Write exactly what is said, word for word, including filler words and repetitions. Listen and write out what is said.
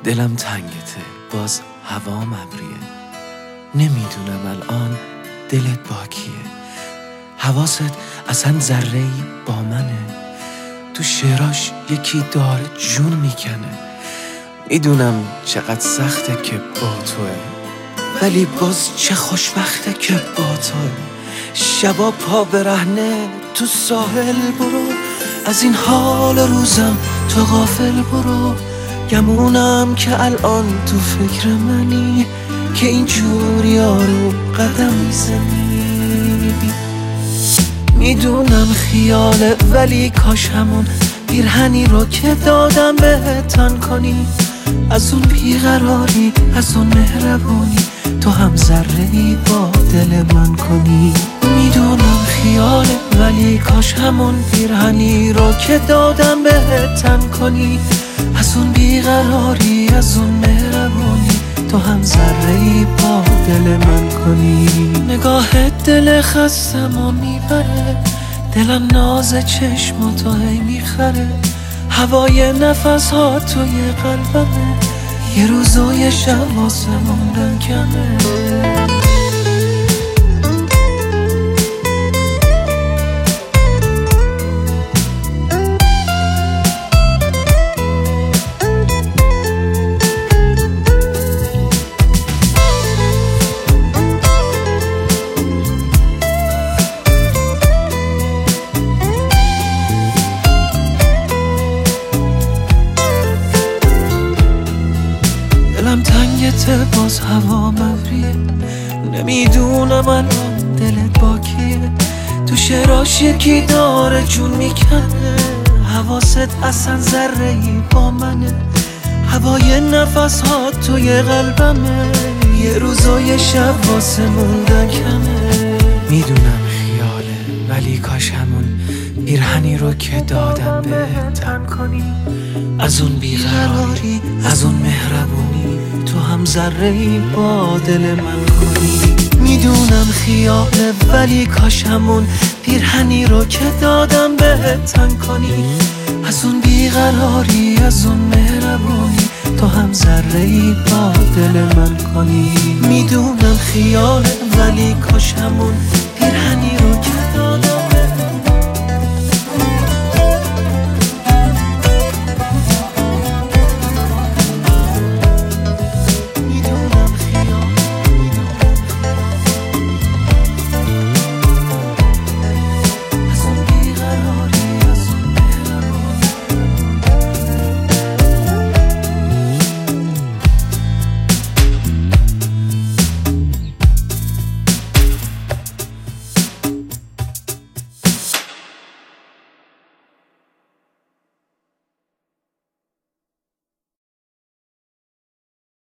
دلم تنگته، باز هوام ابریه. نمیدونم الان دلت با کیه، حواست اصلا ذره‌ای با منه. تو شعراش یکی داره جون میکنه. میدونم چقدر سخته که با توه، ولی باز چه خوشبخته که با توه. شبا پا برهنه تو ساحل برو، از این حال روزم تو غافل برو. گمونم که الان تو فکر منی، که اینجور یارو قدم میزنی. میدونم خیاله ولی کاش همون پیرهنی رو که دادم بهت تن کنی. از اون بیقراری، از اون مهربونی، تو هم ذره‌ای با دل من کنی. میدونم خیاله ولی کاش همون پیرهنی رو که دادم بهت تن کنی. از اون بیقراری، از اون مهربونی، تو هم ذره‌ای با دل من کنی. نگاهت دل خستمو میبره، دلم ناز چشم تو هی میخره. هوای نفس ها توی قلبمه، یه روز و یه شب واسه موندن کمه. دلم تنگته باز هوا مبریه. نمیدونم الان دلت با کیه. تو شعراش یکی داره جون میکنه. حواست اصلا ذره‌ای با منه. هوای نفس ها توی قلبمه، یه روز و یه شب واسه موندن کمه. میدونم خیاله ولی کاش همون پیرهنی رو که دادم بهت تن کنی. از اون بیقراری، از اون مهربونی، تو هم ذره‌ای با دل من کنی. میدونم خیاله ولی کاش همون پیرهنی رو که دادم بهت تن کنی. از اون بیقراری، از اون مهربونی، تو هم ذره‌ای با دل من کنی. میدونم خیاله ولی کاش همون